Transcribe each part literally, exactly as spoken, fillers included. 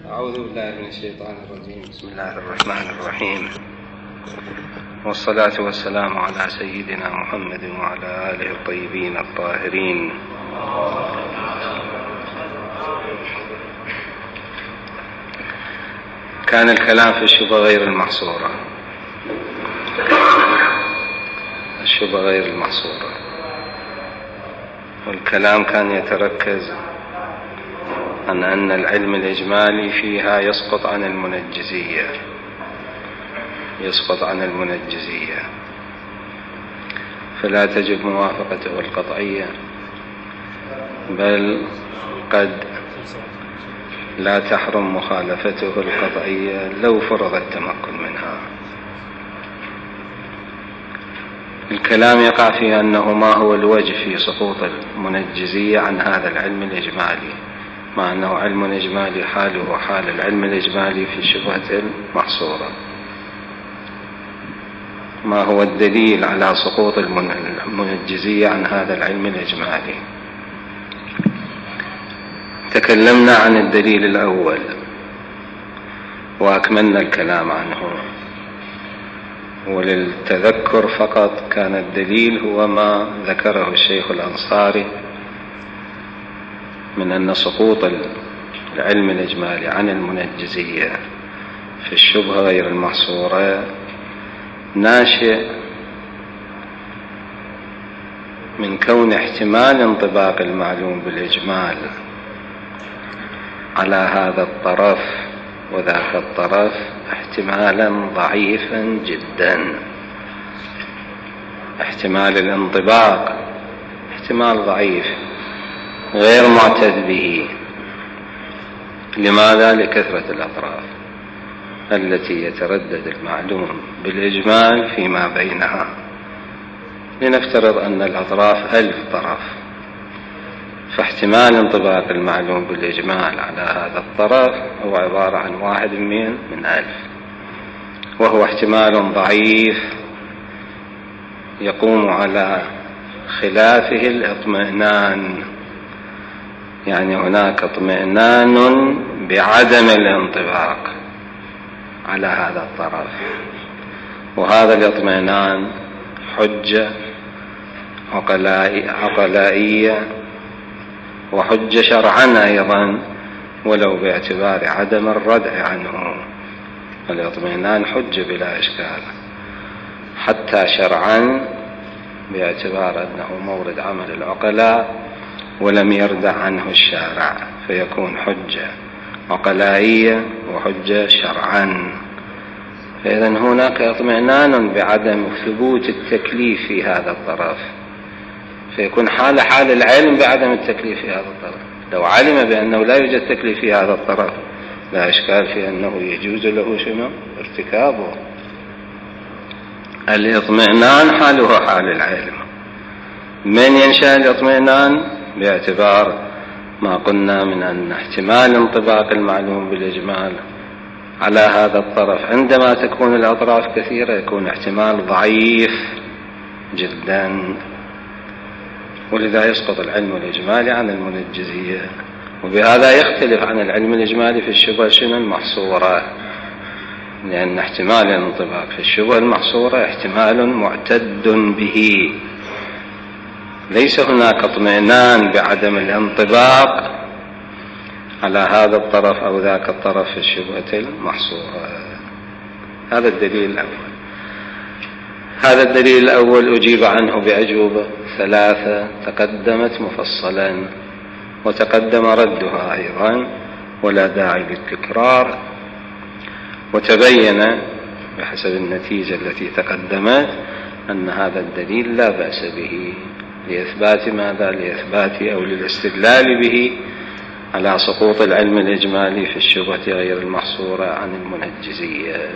أعوذ بالله من الشيطان الرجيم. بسم الله الرحمن الرحيم، والصلاة والسلام على سيدنا محمد وعلى آله الطيبين الطاهرين. كان الكلام في الشبهة غير المحصورة الشبهة غير المحصورة والكلام كان يتركز عن أن العلم الإجمالي فيها يسقط عن المنجزية يسقط عن المنجزية فلا تجب موافقته القطعية، بل قد لا تحرم مخالفته القطعية لو فرض التمكن منها. الكلام يقع في أنه ما هو الوجه في سقوط المنجزية عن هذا العلم الإجمالي، مع أنه علم إجمالي حاله حال العلم الإجمالي في الشبهة المحصورة. ما هو الدليل على سقوط المنجزية عن هذا العلم الإجمالي؟ تكلمنا عن الدليل الأول وأكملنا الكلام عنه، وللتذكر فقط كان الدليل هو ما ذكره الشيخ الأنصاري من أن سقوط العلم الإجمالي عن المنجزية في الشبهة غير المحصورة ناشئ من كون احتمال انطباق المعلوم بالإجمال على هذا الطرف وذاك الطرف احتمالا ضعيفا جدا. احتمال الانطباق احتمال ضعيف غير معتد به. لماذا؟ لكثرة الأطراف التي يتردد المعلوم بالإجمال فيما بينها. لنفترض أن الأطراف ألف طرف، فاحتمال انطباق المعلوم بالإجمال على هذا الطرف هو عبارة عن واحد من من ألف، وهو احتمال ضعيف يقوم على خلافه الاطمئنان. يعني هناك اطمئنان بعدم الانطباق على هذا الطرف، وهذا الاطمئنان حجة عقلائية وحجة شرعا أيضا، ولو باعتبار عدم الردع عنه. الاطمئنان حجة بلا إشكال حتى شرعا باعتبار أنه مورد عمل العقلاء ولم يردع عنه الشارع، فيكون حجة عقلائية وحجة شرعا. فإذا هناك اطمئنان بعدم ثبوت التكليف في هذا الطرف، فيكون حال حال العلم بعدم التكليف في هذا الطرف. لو علم بأنه لا يوجد تكليف في هذا الطرف لا إشكال في أنه يجوز له شنو؟ ارتكابه. الاطمئنان حاله حال العلم. من ينشأ الاطمئنان؟ باعتبار ما قلنا من أن احتمال انطباق المعلوم بالإجمال على هذا الطرف عندما تكون الأطراف كثيرة يكون احتمال ضعيف جدا، ولذا يسقط العلم الإجمالي عن المنجزية. وبهذا يختلف عن العلم الإجمالي في الشبهة شنو المحصورة، لأن احتمال الانطباق في الشبهة المحصورة احتمال معتد به، ليس هناك اطمئنان بعدم الانطباق على هذا الطرف أو ذاك الطرف في الشبهة المحصورة. هذا الدليل الأول. هذا الدليل الأول أجيب عنه بأجوبة ثلاثة تقدمت مفصلا، وتقدم ردها أيضا ولا داعي للتكرار. وتبين بحسب النتيجة التي تقدمت أن هذا الدليل لا بأس به لإثبات ماذا؟ لإثبات أو للاستدلال به على سقوط العلم الإجمالي في الشبهة غير المحصورة عن المنجزية.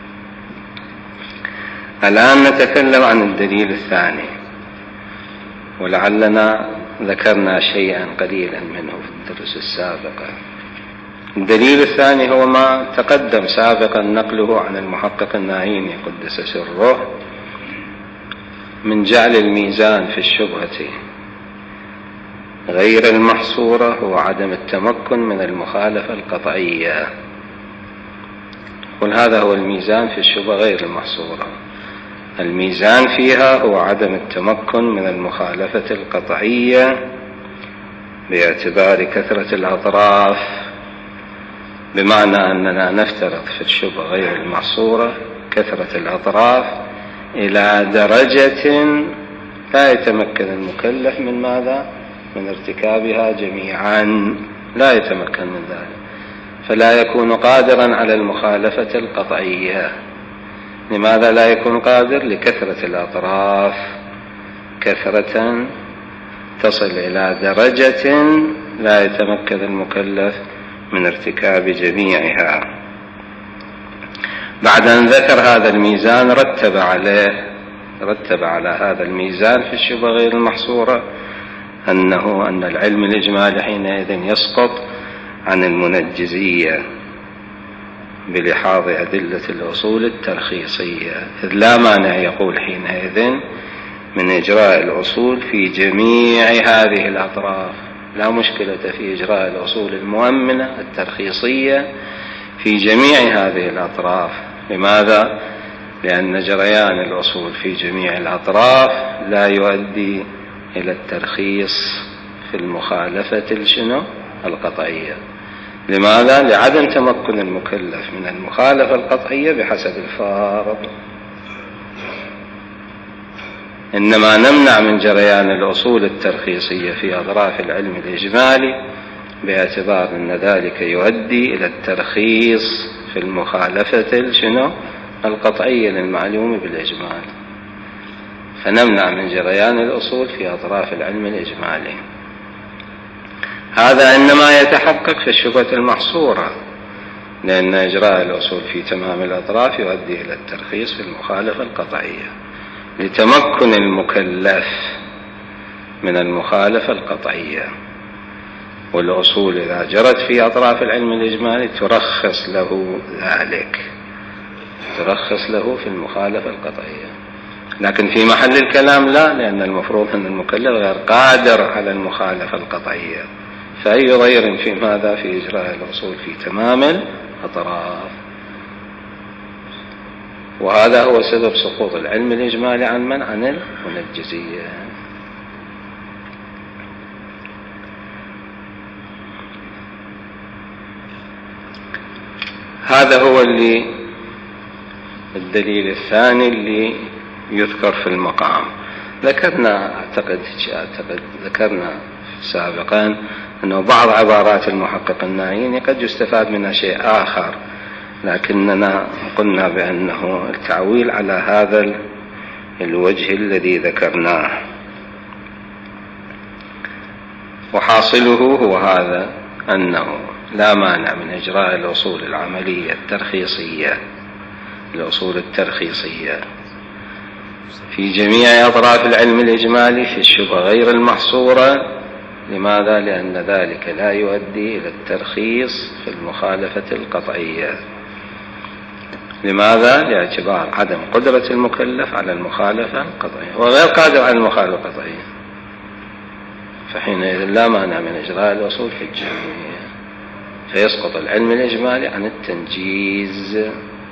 الآن نتكلم عن الدليل الثاني، ولعلنا ذكرنا شيئا قليلا منه في الدروس السابقة. الدليل الثاني هو ما تقدم سابقا نقله عن المحقق الناهيني قدس سره من جعل الميزان في الشبهة غير المحصورة هو عدم التمكن من المخالفة القطعية. وهذا هو الميزان في الشبهة غير المحصورة، الميزان فيها هو عدم التمكن من المخالفة القطعية باعتبار كثرة الأطراف، بمعنى أننا نفترض في الشبهة غير المحصورة كثرة الأطراف إلى درجة لا يتمكن المكلف من ماذا؟ من ارتكابها جميعا، لا يتمكن من ذلك، فلا يكون قادرا على المخالفة القطعية. لماذا لا يكون قادر؟ لكثرة الأطراف، كثرة تصل إلى درجة لا يتمكن المكلف من ارتكاب جميعها. بعد أن ذكر هذا الميزان رتب عليه رتب على هذا الميزان في الشبهة غير المحصورة أنه أن العلم الإجمالي حينئذ يسقط عن المنجزية بلحاظ أدلة الأصول الترخيصية، إذ لا مانع يقول حينئذ من إجراء الأصول في جميع هذه الأطراف، لا مشكلة في إجراء الأصول المؤمنة الترخيصية في جميع هذه الأطراف. لماذا؟ لأن جريان الأصول في جميع الأطراف لا يؤدي إلى الترخيص في المخالفة الشنو القطعية. لماذا؟ لعدم تمكن المكلف من المخالفة القطعية بحسب الفارض. إنما نمنع من جريان الأصول الترخيصية في أطراف العلم الإجمالي باعتبار أن ذلك يؤدي إلى الترخيص في المخالفة الشنو القطعية للمعلوم بالإجمال، فنمنع من جريان الأصول في أطراف العلم الإجمالي. هذا إنما يتحقق في الشبهة المحصورة، لأن إجراء الأصول في تمام الأطراف يؤدي إلى الترخيص في المخالفة القطعية لتمكن المكلف من المخالفة القطعية. والأصول إذا جرت في أطراف العلم الإجمالي ترخص له ذلك، ترخص له في المخالفة القطعية. لكن في محل الكلام لا، لأن المفروض أن المكلف غير قادر على المخالفة القطعية، فأي ضير في ماذا؟ في إجراء الأصول في تمام الأطراف. وهذا هو سبب سقوط العلم الإجمالي عن من؟ عن المنجزية. هذا هو اللي الدليل الثاني اللي يذكر في المقام. ذكرنا أعتقد أعتقد ذكرنا سابقا أنه بعض عبارات المحقق النائين قد يستفاد منها شيء آخر، لكننا قلنا بأنه التعويل على هذا الوجه الذي ذكرناه. وحاصله هو هذا، أنه لا مانع من إجراء الأصول العملية الترخيصية الأصول الترخيصية في جميع أطراف العلم الإجمالي في الشبهة غير المحصورة. لماذا؟ لأن ذلك لا يؤدي إلى الترخيص في المخالفة القطعية. لماذا؟ لاعتبار عدم قدرة المكلف على المخالفة القطعية، وغير قادر على المخالفة القطعية، فحينئذ لا مانع من إجراء الأصول في الجميع، فيسقط العلم الإجمالي عن التنجيز.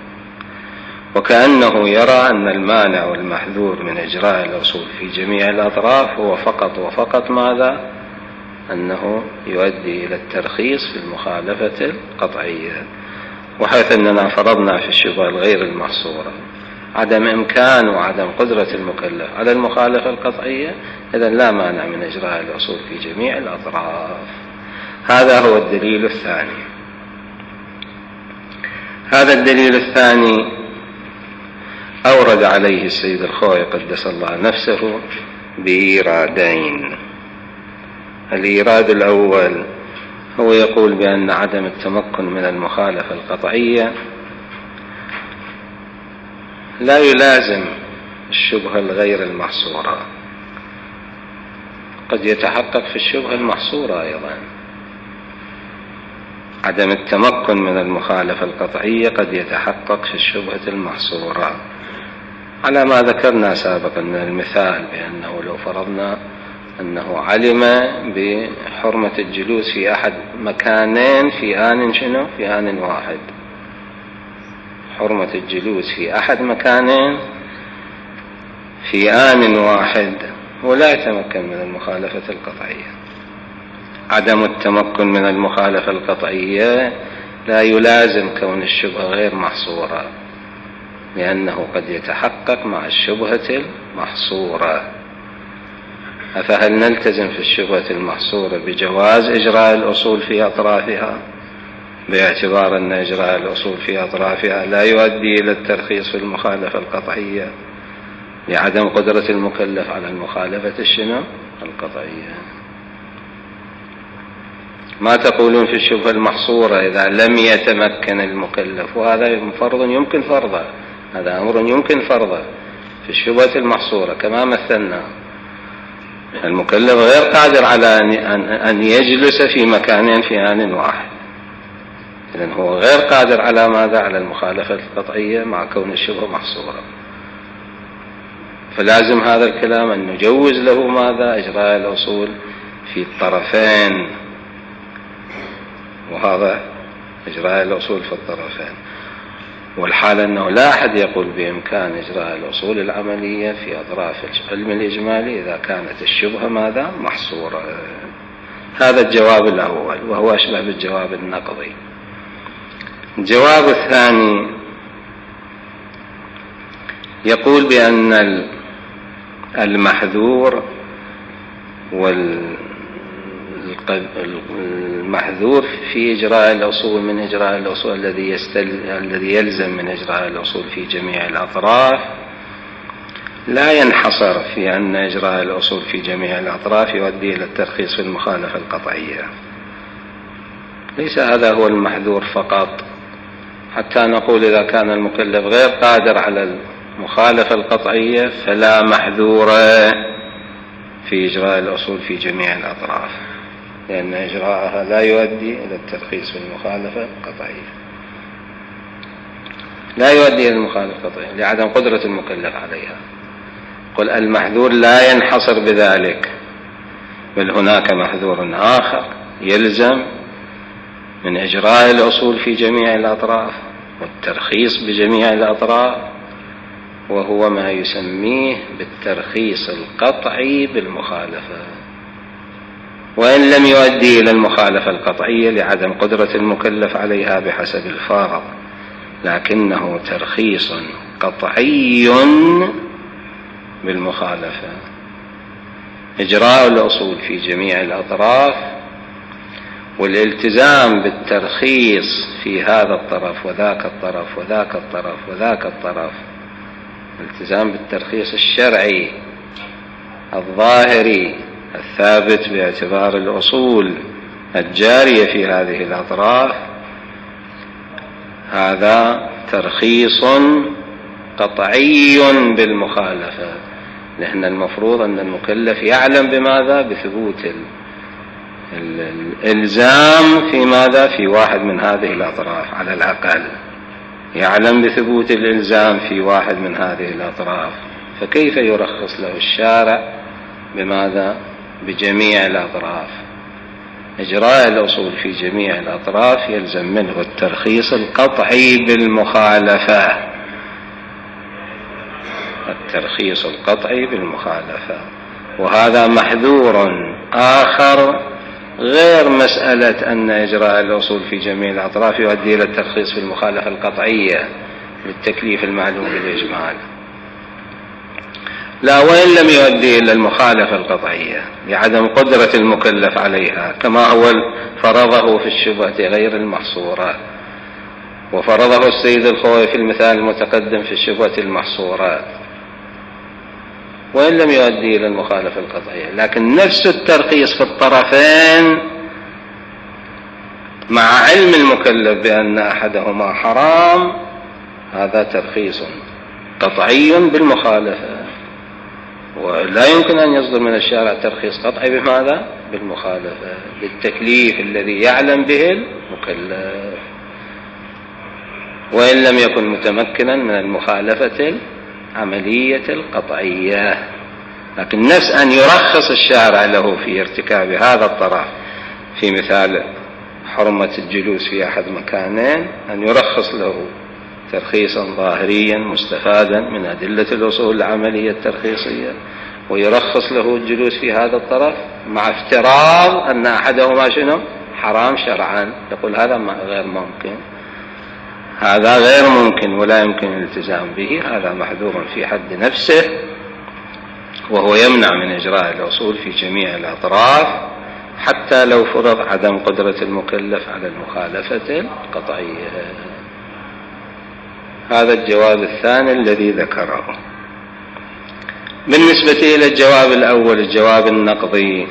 وكأنه يرى أن المانع والمحذور من إجراء الأصول في جميع الأطراف هو فقط وفقط ماذا؟ أنه يؤدي إلى الترخيص في المخالفة القطعية. وحيث أننا فرضنا في الشبهة الغير المحصورة عدم إمكان وعدم قدرة المكلف على المخالفة القطعية، إذن لا مانع من إجراء الأصول في جميع الأطراف. هذا هو الدليل الثاني. هذا الدليل الثاني أورد عليه السيد الخوئي قدس الله نفسه بإيرادين. الإيراد الأول هو يقول بأن عدم التمكن من المخالفة القطعية لا يلازم الشبهة الغير المحصورة، قد يتحقق في الشبهة المحصورة أيضا. عدم التمكن من المخالفة القطعية قد يتحقق في الشبهة المحصورة، على ما ذكرنا سابقا من المثال بأنه لو فرضنا أنه علم بحرمة الجلوس في أحد مكانين في آن شنو؟ في آن واحد. حرمة الجلوس في أحد مكانين في آن واحد، ولا يتمكن من المخالفة القطعية. عدم التمكن من المخالفة القطعية لا يلازم كون الشبهة غير محصورة، لأنه قد يتحقق مع الشبهة المحصورة. أفهل نلتزم في الشبهة المحصورة بجواز إجراء الأصول في أطرافها باعتبار أن إجراء الأصول في أطرافها لا يؤدي إلى الترخيص في المخالفة القطعية لعدم قدرة المكلف على المخالفة الشنو؟ القطعية. ما تقولون في الشبهة المحصورة إذا لم يتمكن المكلف؟ وهذا فرض يمكن فرضه، هذا أمر يمكن فرضه في الشبهة المحصورة كما مثلنا. المكلف غير قادر على أن يجلس في مكانين في آن واحد، إذن هو غير قادر على ماذا؟ على المخالفة القطعية مع كون الشبهة محصورة. فلازم هذا الكلام أن نجوز له ماذا؟ إجراء الأصول في الطرفين، وهذا إجراء الأصول في الطرفين. والحال أنه لا أحد يقول بإمكان إجراء الأصول العملية في أطراف العلم الإجمالي إذا كانت الشبهة ماذا؟ محصورة. هذا الجواب الأول، وهو أشبه بالجواب النقضي. الجواب الثاني يقول بأن المحذور والمحذور في إجراء الأصول من إجراء الأصول الذي يستل... الذي يلزم من إجراء الأصول في جميع الأطراف لا ينحصر في أن إجراء الأصول في جميع الأطراف يؤدي إلى الترخيص في المخالفة القطعية. ليس هذا هو المحذور فقط، حتى نقول إذا كان المكلف غير قادر على المخالفة القطعية فلا محذور في إجراء الأصول في جميع الأطراف، لأن إجراءها لا يؤدي إلى الترخيص في المخالفة القطعية، لا يؤدي إلى المخالفة القطعية لعدم قدرة المكلف عليها. قل المحذور لا ينحصر بذلك، بل هناك محذور آخر يلزم من إجراء الأصول في جميع الأطراف والترخيص بجميع الأطراف، وهو ما يسميه بالترخيص القطعي بالمخالفة، وإن لم يؤدي إلى المخالفة القطعية لعدم قدرة المكلف عليها بحسب الفارق، لكنه ترخيص قطعي بالمخالفة. إجراء الأصول في جميع الأطراف والالتزام بالترخيص في هذا الطرف وذاك الطرف وذاك الطرف وذاك الطرف، الالتزام بالترخيص الشرعي الظاهري الثابت باعتبار الأصول الجارية في هذه الأطراف، هذا ترخيص قطعي بالمخالفة، لأن المفروض أن المكلف يعلم بماذا؟ بثبوت الإلزام في ماذا؟ في واحد من هذه الأطراف، على الأقل يعلم بثبوت الإلزام في واحد من هذه الأطراف، فكيف يرخص له الشارع بماذا؟ بجميع الأطراف. إجراء الأصول في جميع الأطراف يلزم منه الترخيص القطعي بالمخالفة، الترخيص القطعي بالمخالفة، وهذا محذور آخر غير مسألة أن إجراء الأصول في جميع الأطراف يؤدي إلى الترخيص في المخالفة القطعية للتكليف المعلوم بالإجمال، لا، وإن لم يؤدي إلى المخالفة القطعية لعدم قدرة المكلف عليها، كما هو فرضه في الشبهة غير المحصورة، وفرضه السيد الخوئي في المثال المتقدم في الشبهة المحصورات، وإن لم يؤدي إلى المخالفة القطعية، لكن نفس الترخيص في الطرفين مع علم المكلف بأن أحدهما حرام، هذا ترخيص قطعي بالمخالفة، ولا يمكن أن يصدر من الشارع ترخيص قطعي بماذا؟ بالمخالفة، بالتكليف الذي يعلم به المكلف، وإن لم يكن متمكنا من المخالفة العملية القطعية. لكن نفس أن يرخص الشارع له في ارتكاب هذا الطرف، في مثال حرمة الجلوس في أحد مكانين، أن يرخص له ترخيصا ظاهريا مستفادا من أدلة الأصول العملية الترخيصية، ويرخص له الجلوس في هذا الطرف مع افتراض أن أحدهما شنو حرام شرعا. يقول هذا غير ممكن، هذا غير ممكن ولا يمكن الالتزام به، هذا محذور في حد نفسه، وهو يمنع من إجراء الأصول في جميع الأطراف حتى لو فرض عدم قدرة المكلف على المخالفة القطعية. هذا الجواب الثاني الذي ذكره. بالنسبة إلى الجواب الأول، الجواب النقضي،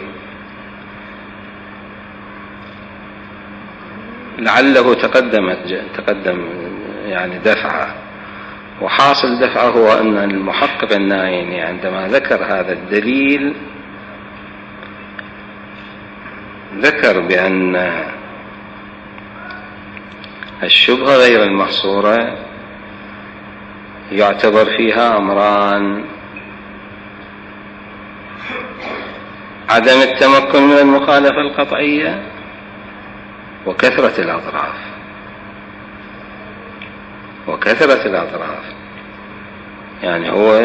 لعله تقدمت تقدم يعني دفعه، وحاصل دفعه هو أن المحقق النايني عندما ذكر هذا الدليل ذكر بأن الشبهة غير المحصورة يعتبر فيها أمران: عدم التمكن من المخالفة القطعية وكثرة الأطراف. وكثرة الأطراف يعني هو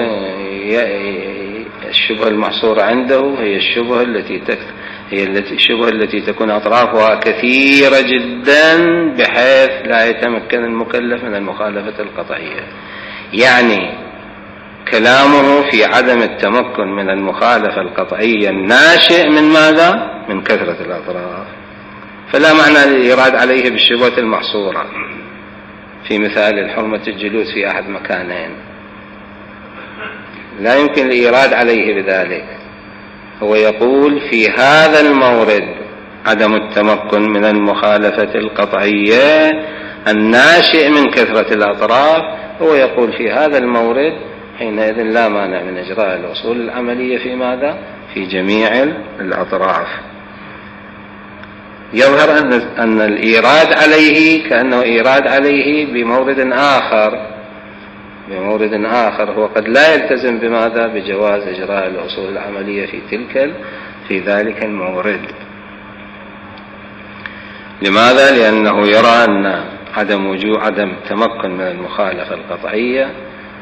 الشبهة المحصورة عنده هي الشبهة التي تكثر، هي التي الشبهة التي تكون أطرافها كثيرة جدا بحيث لا يتمكن المكلف من المخالفة القطعية. يعني كلامه في عدم التمكن من المخالفة القطعية الناشئ من ماذا؟ من كثرة الأطراف. فلا معنى للإيراد عليه بالشبهة المحصورة في مثال الحرمة الجلوس في أحد مكانين، لا يمكن الإيراد عليه بذلك. هو يقول في هذا المورد عدم التمكن من المخالفة القطعية الناشئ من كثرة الأطراف، هو يقول في هذا المورد حينئذ لا مانع من إجراء الأصول العملية في ماذا؟ في جميع الأطراف. يظهر أن أن الإيراد عليه كأنه إيراد عليه بمورد آخر بمورد آخر هو قد لا يلتزم بماذا؟ بجواز إجراء الأصول العملية في تلك في ذلك المورد. لماذا؟ لأنه يرى أن عدم وجود عدم تمكن من المخالفة القطعية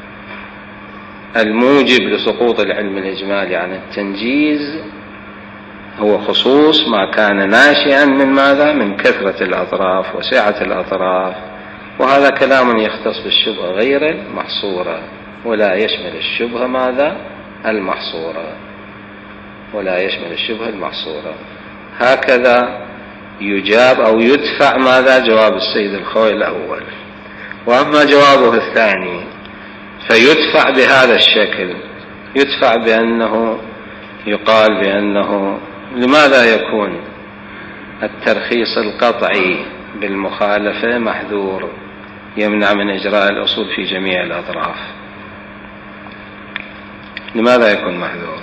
الموجب لسقوط العلم الإجمالي عن التنجيز هو خصوص ما كان ناشئا من ماذا؟ من كثرة الأطراف وسعة الأطراف. وهذا كلام يختص بالشبهة غير المحصورة ولا يشمل الشبهة ماذا؟ المحصورة ولا يشمل الشبهة المحصورة. هكذا يجاب أو يدفع ماذا؟ جواب السيد الخوئي الأول. وأما جوابه الثاني فيدفع بهذا الشكل، يدفع بأنه يقال بأنه لماذا يكون الترخيص القطعي بالمخالفة محذور يمنع من إجراء الأصول في جميع الأطراف؟ لماذا يكون محذور؟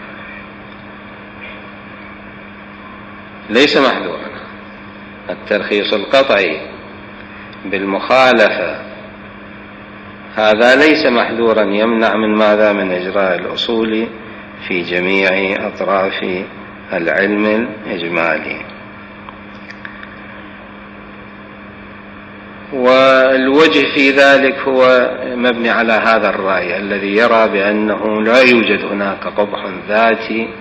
ليس محذورا. الترخيص القطعي بالمخالفة هذا ليس محذورا يمنع من ماذا؟ من إجراء الأصول في جميع أطراف العلم الإجمالي. والوجه في ذلك هو مبني على هذا الرأي الذي يرى بأنه لا يوجد هناك قبح ذاتي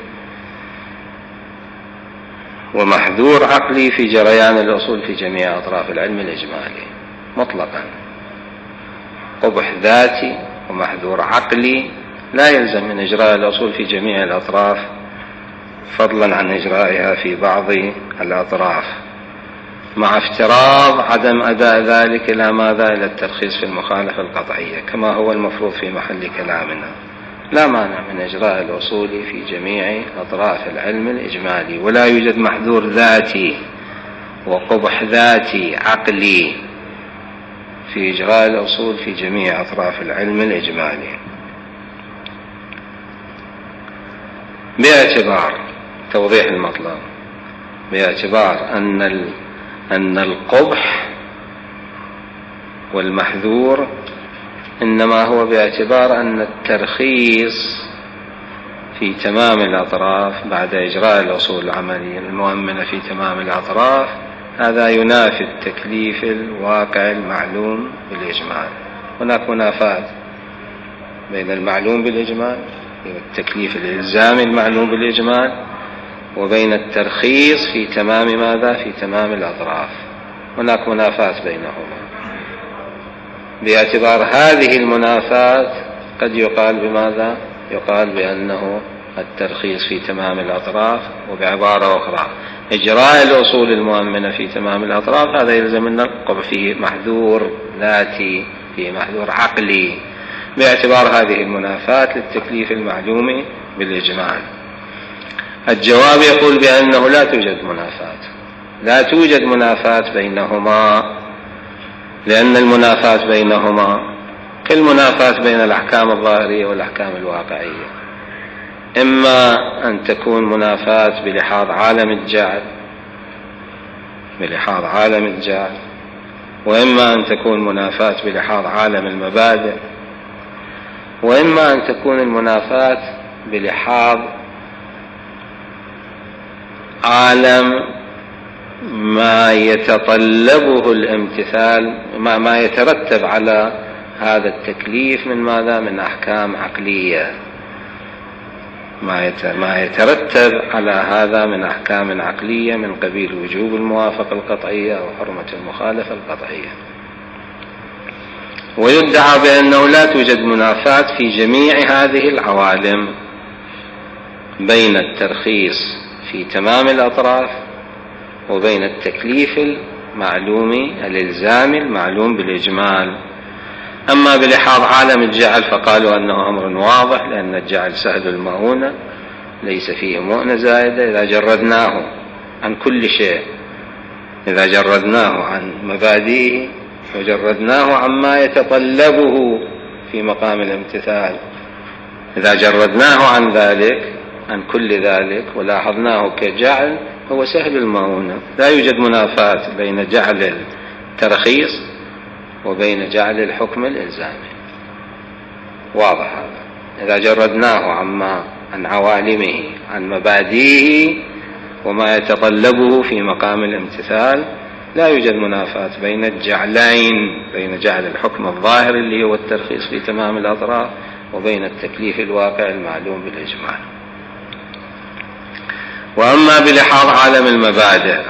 ومحذور عقلي في جريان الأصول في جميع أطراف العلم الإجمالي مطلقا. قبح ذاتي ومحذور عقلي لا يلزم من إجراء الأصول في جميع الأطراف فضلا عن إجرائها في بعض الأطراف، مع افتراض عدم أداء ذلك إلى ماذا؟ إلى الترخيص في المخالفة القطعية كما هو المفروض في محل كلامنا. لا مانع من إجراء الأصول في جميع أطراف العلم الإجمالي، ولا يوجد محذور ذاتي وقبح ذاتي عقلي في إجراء الأصول في جميع أطراف العلم الإجمالي، باعتبار توضيح المطلب، باعتبار أن أن القبح والمحذور إنما هو باعتبار أن الترخيص في تمام الأطراف بعد إجراء الأصول العملية المؤمنة في تمام الأطراف، هذا ينافي التكليف الواقع المعلوم بالإجمال. هناك منافاة بين المعلوم بالإجمال والتكليف الإلزامي المعلوم بالإجمال وبين الترخيص في تمام ماذا؟ في تمام الأطراف. هناك منافاة بينهما. باعتبار هذه المنافاة قد يقال بماذا؟ يقال بأنه الترخيص في تمام الأطراف، وبعبارة أخرى إجراء الأصول المؤمنة في تمام الأطراف هذا يلزم أن نقع فيه محذور ذاتي، فيه محذور عقلي، باعتبار هذه المنافاة للتكليف المعلوم بالإجمال. الجواب يقول بأنه لا توجد منافاة، لا توجد منافاة بينهما، لأن المنافاة بينهما كالمنافاة بين الأحكام الظاهرية والأحكام الواقعية. إما أن تكون منافاة بلحاظ عالم الجعل بلحاظ عالم الجعل وإما أن تكون منافاة بلحاظ عالم المبادئ، وإما أن تكون المنافاة بلحاظ عالم ما يتطلبه الامتثال، ما, ما يترتب على هذا التكليف من ماذا؟ من أحكام عقلية، ما يترتب على هذا من أحكام عقلية من قبيل وجوب الموافقة القطعية أو حرمة المخالفة القطعية. ويدعى بأنه لا توجد منافاة في جميع هذه العوالم بين الترخيص في تمام الأطراف وبين التكليف المعلوم الإلزامي المعلوم بالإجمال. أما بلحاظ عالم الجعل فقالوا أنه أمر واضح، لأن الجعل سهل المؤونة ليس فيه مؤنة زائدة إذا جردناه عن كل شيء، إذا جردناه عن مبادئه وجردناه عما يتطلبه في مقام الامتثال، إذا جردناه عن ذلك عن كل ذلك ولاحظناه كجعل هو سهل المؤونة، لا يوجد منافاة بين جعل الترخيص وبين جعل الحكم الإلزامي. واضح هذا. إذا جردناه عما عن عوالمه عن مبادئه وما يتطلبه في مقام الامتثال لا يوجد منافاة بين الجعلين، بين جعل الحكم الظاهر اللي هو الترخيص في تمام الأطراف وبين التكليف الواقع المعلوم بالإجمال. وأما بلحاظ عالم المبادئ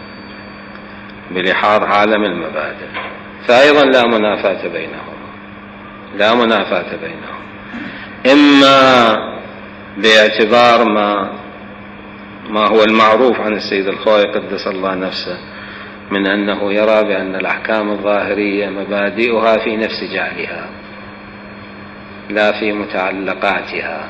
بلحاظ عالم المبادئ فأيضا لا منافاة بينهم لا منافاة بينهم إما باعتبار ما ما هو المعروف عن السيد الخوئي قدس الله نفسه من أنه يرى بأن الأحكام الظاهرية مبادئها في نفس جعلها لا في متعلقاتها.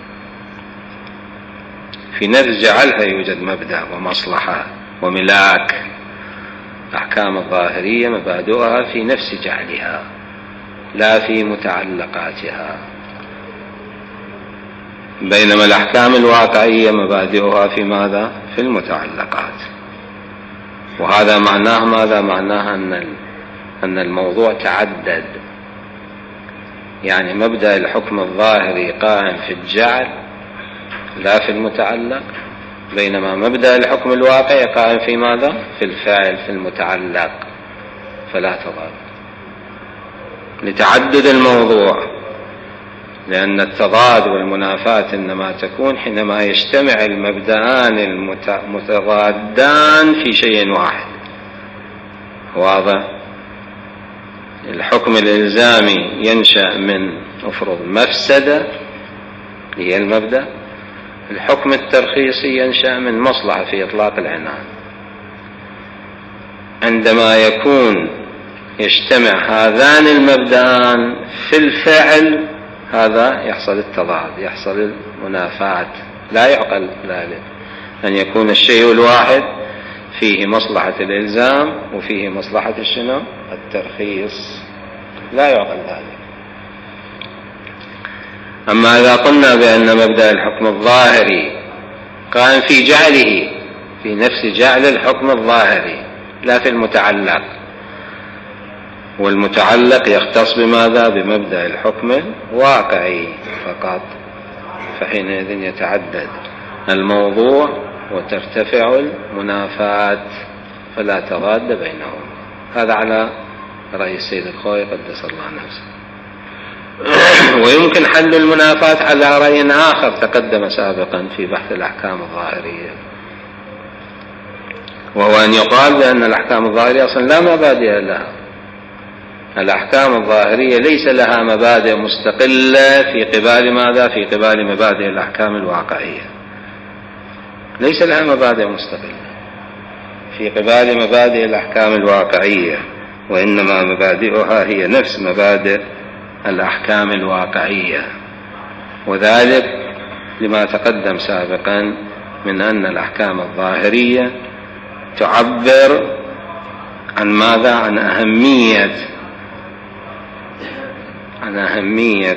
في نفس جعلها يوجد مبدأ ومصلحة وملاك. الأحكام الظاهرية مبادئها في نفس جعلها لا في متعلقاتها، بينما الأحكام الواقعية مبادئها في ماذا؟ في المتعلقات. وهذا معناه ماذا؟ معناه أن أن الموضوع تعدد، يعني مبدأ الحكم الظاهري قائم في الجعل لا في المتعلق، بينما مبدأ الحكم الواقعي قائم في ماذا؟ في الفاعل في المتعلق، فلا تضاد لتعدد الموضوع، لأن التضاد والمنافاة إنما تكون حينما يجتمع المبدأان المتضادان في شيء واحد. واضح؟ الحكم الإلزامي ينشأ من أفرض مفسدة هي المبدأ، الحكم الترخيصي ينشأ من مصلحة في إطلاق العنان. عندما يكون يجتمع هذان المبدأان في الفعل هذا يحصل التضاد، يحصل المنافاة. لا يعقل ذلك أن يكون الشيء الواحد فيه مصلحة الإلزام وفيه مصلحة الشنو؟ الترخيص. لا يعقل ذلك. أما إذا قلنا بأن مبدأ الحكم الظاهري قائم في جعله في نفس جعل الحكم الظاهري لا في المتعلق، والمتعلق يختص بماذا؟ بمبدأ الحكم الواقعي فقط. فحينئذ يتعدد الموضوع وترتفع المنافات فلا تضاد بينهم. هذا على رأي السيد الخوئي قدس الله نفسه. ويمكن حل المنافات على رأي آخر تقدم سابقا في بحث الأحكام الظاهرية، وهو أن يقال بأن الأحكام الظاهرية أصلا لا مبادئ لها. الأحكام الظاهرية ليس لها مبادئ مستقلة في قبال ماذا؟ في قبال مبادئ الأحكام الواقعية. ليس لها مبادئ مستقلة في قبال مبادئ الأحكام الواقعية، وإنما مبادئها هي نفس مبادئ الأحكام الواقعية، وذلك لما تقدم سابقا من أن الأحكام الظاهرية تعبر عن ماذا؟ عن أهمية عن أهمية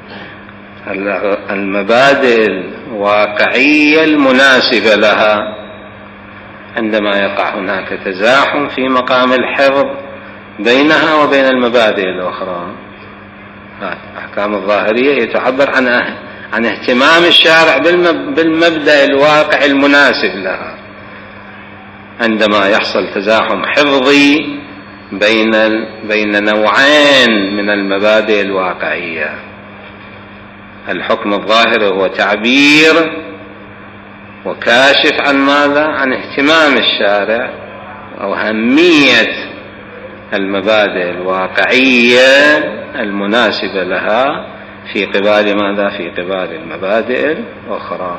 المبادئ الواقعية المناسبة لها عندما يقع هناك تزاحم في مقام الحفظ بينها وبين المبادئ الأخرى. الأحكام الظاهرية تعبر عن عن اهتمام الشارع بالمبدأ الواقع المناسب لها عندما يحصل تزاحم حفظي بين بين نوعين من المبادئ الواقعية. الحكم الظاهري هو تعبير وكاشف عن ماذا؟ عن اهتمام الشارع أو أهمية المبادئ الواقعية المناسبة لها في قبال ماذا؟ في قبال المبادئ الأخرى.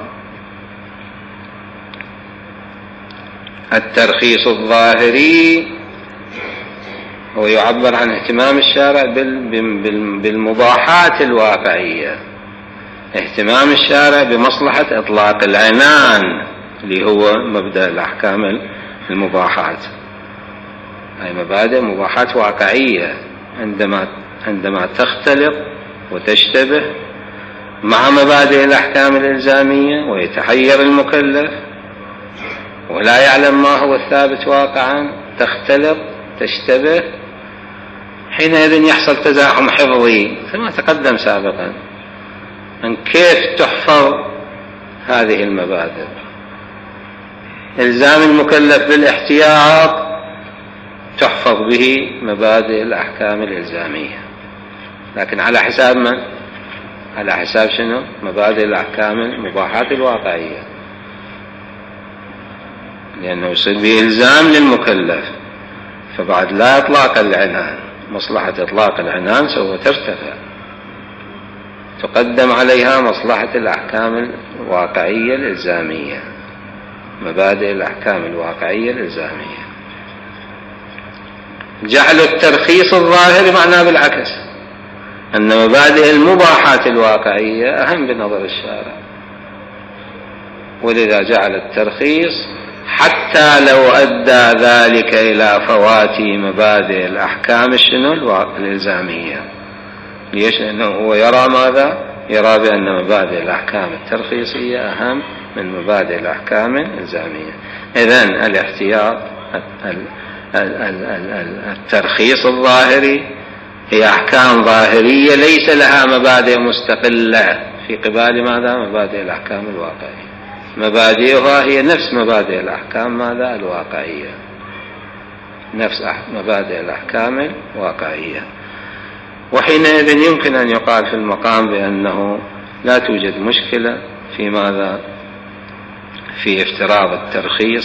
الترخيص الظاهري هو يعبر عن اهتمام الشارع بالمباحات الواقعية، اهتمام الشارع بمصلحة إطلاق العنان اللي هو مبدأ الأحكام المباحات، أي مبادئ مباحات واقعية عندما عندما تختلط وتشتبه مع مبادئ الأحكام الإلزامية ويتحير المكلف ولا يعلم ما هو الثابت واقعا، تختلط تشتبه، حينئذ يحصل تزاحم حفظي كما تقدم سابقا عن كيف تحفظ هذه المبادئ. إلزام المكلف بالاحتياط تحفظ به مبادئ الأحكام الإلزامية، لكن على حساب من؟ على حساب شنو؟ مبادئ الأحكام المباحات الواقعية، لأنه يصير بإلزام للمكلف، فبعد لا إطلاق العنان مصلحة إطلاق العنان سوف ترتفع، تقدم عليها مصلحة الأحكام الواقعية الإلزامية، مبادئ الأحكام الواقعية الإلزامية. جعل الترخيص الظاهري معناه بالعكس، أن مبادئ المباحات الواقعية أهم بنظر الشارع، ولذا جعل الترخيص حتى لو أدى ذلك إلى فوات مبادئ الأحكام الشنو الإلزامية. ليش؟ لأنه هو يرى ماذا؟ يرى بأن مبادئ الأحكام الترخيصية أهم من مبادئ الأحكام الإلزامية. إذن الاحتياط الترخيص الظاهري هي أحكام ظاهرية ليس لها مبادئ مستقلة في قبال ماذا؟ مبادئ الأحكام الواقعية، مبادئها هي نفس مبادئ الأحكام ماذا؟ الواقعية، نفس مبادئ الأحكام الواقعية. وحينئذ يمكن أن يقال في المقام بأنه لا توجد مشكلة في ماذا؟ في افتراض الترخيص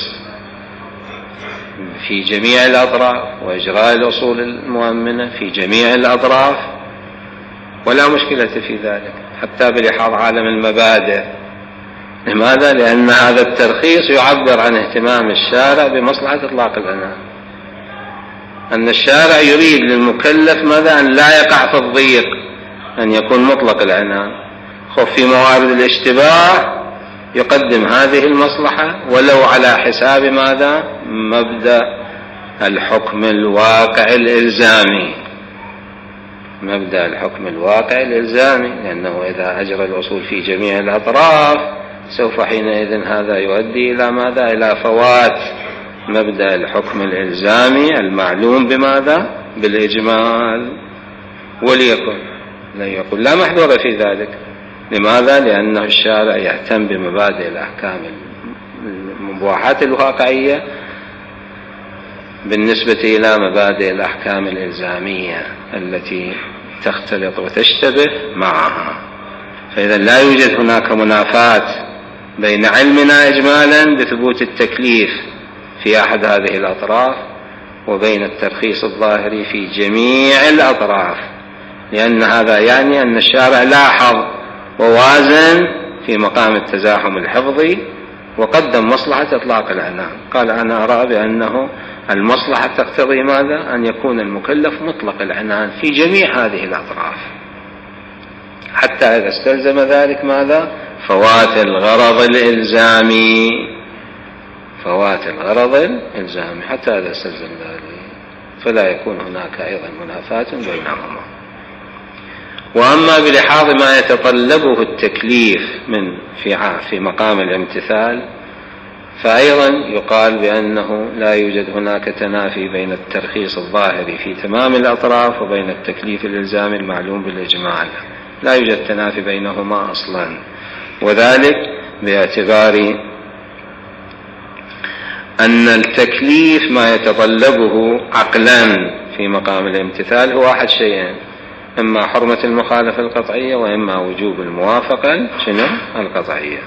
في جميع الأطراف وإجراء الأصول المؤمنة في جميع الأطراف، ولا مشكلة في ذلك حتى بلحاظ عالم المبادئ. لماذا؟ لأن هذا الترخيص يعبر عن اهتمام الشارع بمصلحة إطلاق العنان، أن الشارع يريد للمكلف ماذا؟ أن لا يقع في الضيق، أن يكون مطلق العنان، خوف في موارد الاشتباه يقدم هذه المصلحة ولو على حساب ماذا؟ مبدأ الحكم الواقع الإلزامي، مبدأ الحكم الواقع الإلزامي، لأنه إذا أجرى الأصول في جميع الأطراف سوف حينئذ هذا يؤدي إلى ماذا؟ إلى فوات مبدأ الحكم الإلزامي المعلوم بماذا؟ بالإجمال. وليكن لا يقول لا محذور في ذلك، لماذا؟ لأنه الشارع يهتم بمبادئ الأحكام المباحات الواقعية بالنسبة إلى مبادئ الأحكام الإلزامية التي تختلط وتشتبه معها. فإذا لا يوجد هناك منافاة بين علمنا إجمالا بثبوت التكليف في أحد هذه الأطراف وبين الترخيص الظاهري في جميع الأطراف، لأن هذا يعني أن الشارع لاحظ ووازن في مقام التزاحم الحفظي وقدم مصلحة إطلاق العنان. قال أنا أرى بأنه المصلحة تقتضي ماذا؟ أن يكون المكلف مطلق العنان في جميع هذه الأطراف، حتى إذا استلزم ذلك ماذا؟ فوات الغرض الإلزامي، فوات الغرض الإلزامي حتى إذا استلزم ذلك، فلا يكون هناك أيضا منافاة بينهما. وأما بلحاظ ما يتطلبه التكليف من في في مقام الامتثال، فأيضا يقال بأنه لا يوجد هناك تنافي بين الترخيص الظاهري في تمام الأطراف وبين التكليف الإلزامي المعلوم بالإجمال، لا يوجد تنافي بينهما أصلا، وذلك باعتبار أن التكليف ما يتطلبه عقلا في مقام الامتثال هو أحد شيئين: إما حرمة المخالفة القطعية وإما وجوب الموافقة شنو القطعية.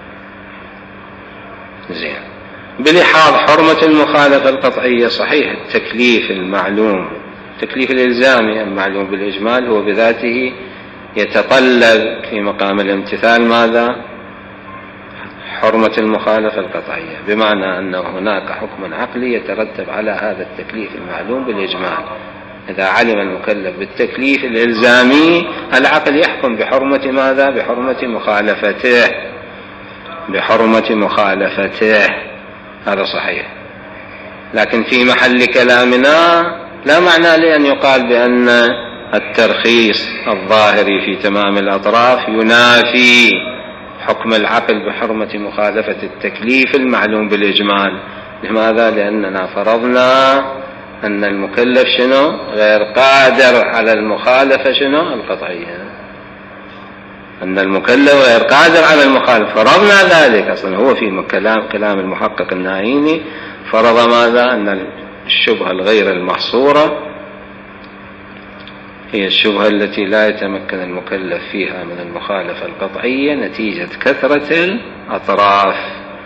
زين، بلحاظ حرمة المخالفة القطعية صحيح التكليف المعلوم، التكليف الإلزامي المعلوم بالإجمال هو بذاته يتطلب في مقام الامتثال ماذا؟ حرمة المخالفة القطعية، بمعنى أن هناك حكم عقلي يترتب على هذا التكليف المعلوم بالإجمال. إذا علم المكلف بالتكليف الإلزامي العقل يحكم بحرمة ماذا؟ بحرمة مخالفته، بحرمة مخالفته، هذا صحيح. لكن في محل كلامنا لا معنى لأن يقال بأن الترخيص الظاهري في تمام الأطراف ينافي حكم العقل بحرمة مخالفة التكليف المعلوم بالإجمال. لماذا؟ لأننا فرضنا أن المكلف شنو؟ غير قادر على المخالفة شنو؟ القطعية، أن المكلف غير قادر على المخالفة، فرضنا ذلك. أصلا هو في كلام كلام المحقق الناعيني فرض ماذا؟ أن الشبهة الغير المحصورة هي الشبهة التي لا يتمكن المكلف فيها من المخالفة القطعية نتيجة كثرة الأطراف.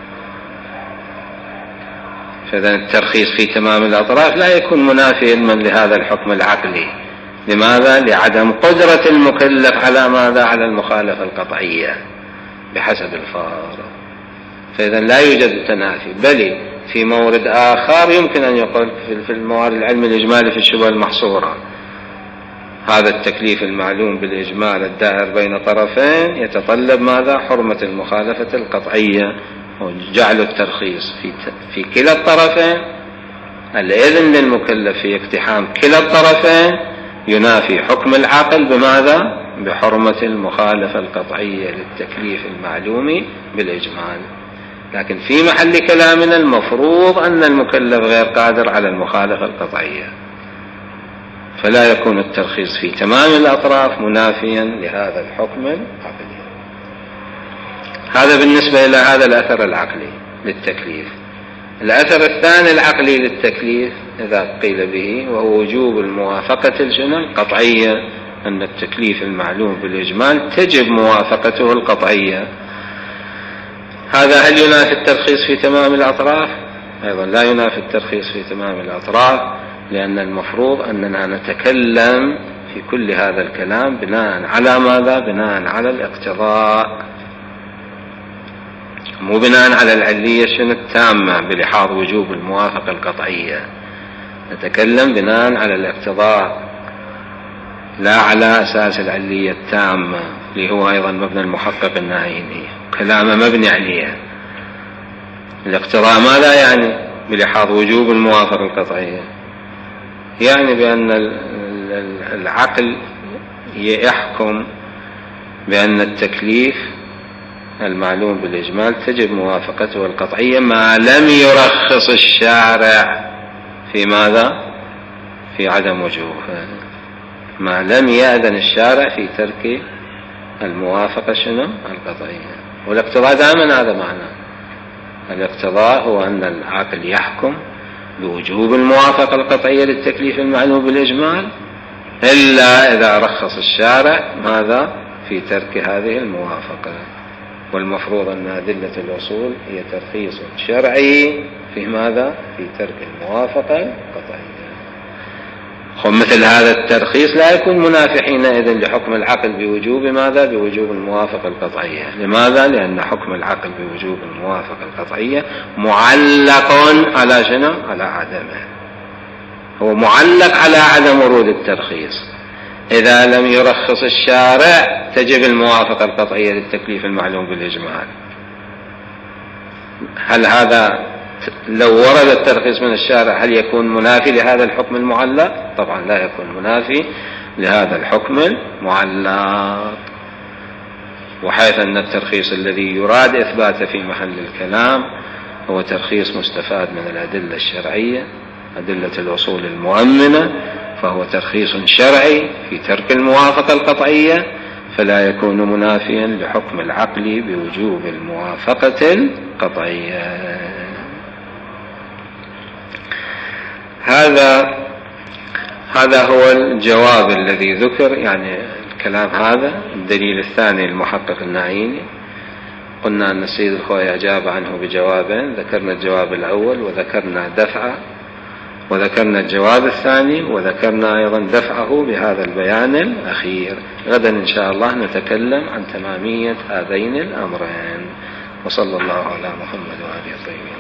فإذا الترخيص في تمام الأطراف لا يكون منافيا من لهذا الحكم العقلي. لماذا؟ لعدم قدرة المكلف على ماذا؟ على المخالفة القطعية بحسب الفارض. فإذا لا يوجد تنافي، بل في مورد آخر يمكن أن يقول في الموارد العلمي الإجمالي في الشبهة المحصورة هذا التكليف المعلوم بالإجمال الدائر بين طرفين يتطلب ماذا؟ حرمة المخالفة القطعية، وجعل الترخيص في في كلا الطرفين، الإذن للمكلف في اقتحام كلا الطرفين ينافي حكم العقل بماذا؟ بحرمة المخالفة القطعية للتكليف المعلوم بالإجمال. لكن في محل كلامنا المفروض أن المكلف غير قادر على المخالفة القطعية، فلا يكون الترخيص في تمام الأطراف منافيا لهذا الحكم العقلي. هذا بالنسبة إلى هذا الأثر العقلي للتكليف. الأثر الثاني العقلي للتكليف إذا قيل به وهو وجوب الموافقة القطعية، أن التكليف المعلوم بالإجمال تجب موافقته القطعية. هذا هل ينافي الترخيص في تمام الأطراف؟ أيضا لا ينافي الترخيص في تمام الأطراف، لأن المفروض أننا نتكلم في كل هذا الكلام بناء على ماذا؟ بناء على الاقتضاء، مو بناء على العلية شنو التامة بلحاظ وجوب الموافقة القطعية. نتكلم بناء على الاقتضاء لا على أساس العلية التامة اللي هو أيضا مبنى المحقق الناعيني، كلامه مبني عليه. الاقتضاء ماذا يعني بلحاظ وجوب الموافقة القطعية؟ يعني بأن العقل يحكم بأن التكليف المعلوم بالإجمال تجب موافقته القطعية ما لم يرخص الشارع في ماذا؟ في عدم وجوبه، ما لم يأذن الشارع في ترك الموافقة شنو؟ القطعية. والاقتضاء دائما هذا معناه. الاقتضاء هو أن العقل يحكم بوجوب الموافقة القطعية للتكليف المعلوم بالإجمال، إلا إذا رخص الشارع ماذا؟ في ترك هذه الموافقة. والمفروض أن أدلة الأصول هي ترخيص شرعي في ماذا؟ في ترك الموافقة القطعية. مثل هذا الترخيص لا يكون منافي حينئذ لحكم العقل بوجوب ماذا؟ بوجوب الموافقة القطعية. لماذا؟ لأن حكم العقل بوجوب الموافقة القطعية معلق على شنو؟ على عدمه. هو معلق على عدم ورود الترخيص. إذا لم يرخص الشارع تجب الموافقة القطعية للتكليف المعلوم بالإجمال. هل هذا لو ورد الترخيص من الشارع هل يكون منافي لهذا الحكم المعلق؟ طبعا لا يكون منافي لهذا الحكم المعلق. وحيث أن الترخيص الذي يراد إثباته في محل الكلام هو ترخيص مستفاد من الأدلة الشرعية، أدلة الأصول المؤمنة، فهو ترخيص شرعي في ترك الموافقة القطعية، فلا يكون منافيا لحكم العقل بوجوب الموافقة القطعية. هذا هذا هو الجواب الذي ذكر، يعني الكلام هذا. الدليل الثاني المحقق النعيمي، قلنا أن السيد الخوئي أجاب عنه بجوابين، ذكرنا الجواب الأول وذكرنا دفعه، وذكرنا الجواب الثاني وذكرنا أيضا دفعه بهذا البيان الأخير. غدا إن شاء الله نتكلم عن تمامية هذين الأمرين. وصلى الله على محمد وآله الطيبين.